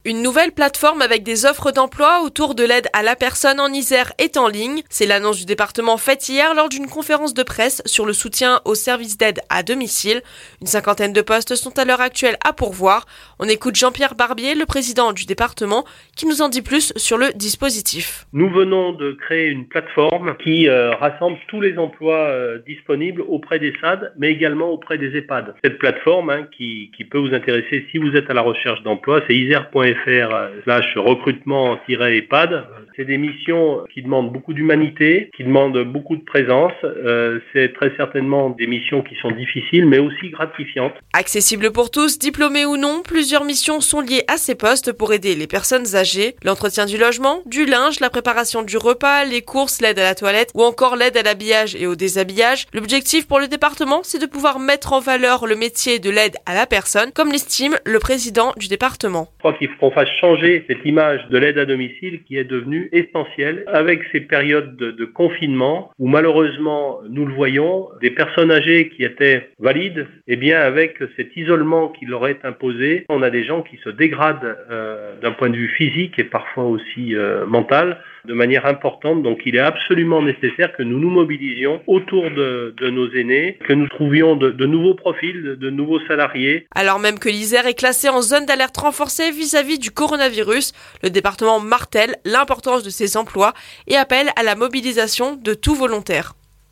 Une nouvelle plateforme avec des offres d'emploi autour de l'aide à la personne en Isère est en ligne. C'est l'annonce du département faite hier lors d'une conférence de presse sur le soutien aux services d'aide à domicile. Une cinquantaine de postes sont à l'heure actuelle à pourvoir. On écoute Jean-Pierre Barbier, le président du département, qui nous en dit plus sur le dispositif. Nous venons de créer une plateforme qui rassemble tous les emplois disponibles auprès des SAD, mais également auprès des EHPAD. Cette plateforme qui peut vous intéresser si vous êtes à la recherche d'emploi, c'est isère.fr/recrutement-EHPAD. C'est des missions qui demandent beaucoup d'humanité, qui demandent beaucoup de présence. C'est très certainement des missions qui sont difficiles, mais aussi gratifiantes. Accessible pour tous, diplômés ou non, plusieurs missions sont liées à ces postes pour aider les personnes âgées. L'entretien du logement, du linge, la préparation du repas, les courses, l'aide à la toilette ou encore l'aide à l'habillage et au déshabillage. L'objectif pour le département, c'est de pouvoir mettre en valeur le métier de l'aide à la personne, comme l'estime le président du département. Je crois qu'il faut qu'on fasse changer cette image de l'aide à domicile qui est devenue essentielle avec ces périodes de confinement où malheureusement, nous le voyons, des personnes âgées qui étaient valides, avec cet isolement qui leur est imposé, on a des gens qui se dégradent d'un point de vue physique et parfois aussi mental de manière importante. Donc il est absolument nécessaire que nous nous mobilisions autour de nos aînés, que nous trouvions de nouveaux profils, de nouveaux salariés. Alors même que l'Isère est classée en zone d'alerte renforcée vis-à-vis du coronavirus, le département martèle l'importance de ces emplois et appelle à la mobilisation de tout volontaire.